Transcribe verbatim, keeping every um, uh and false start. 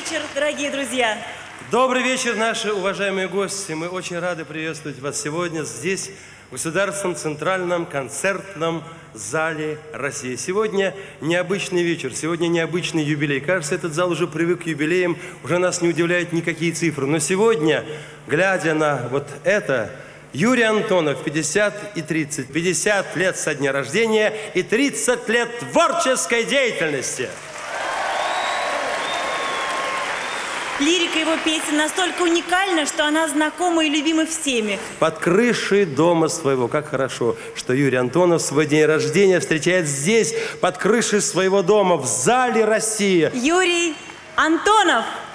вечер, дорогие друзья. Добрый вечер, наши уважаемые гости. Мы очень рады приветствовать вас сегодня здесь, в Государственном центральном концертном зале России. Сегодня необычный вечер, сегодня необычный юбилей. Кажется, этот зал уже привык к юбилеям, уже нас не удивляют никакие цифры. Но сегодня, глядя на вот это, Юрий Антонов, пятьдесят и тридцать. пятьдесят лет со дня рождения и тридцать лет творческой деятельности. Лирика его песен настолько уникальна, что она знакома и любима всеми. Под крышей дома своего. Как хорошо, что Юрий Антонов свой день рождения встречает здесь, под крышей своего дома, в зале России. Юрий Антонов!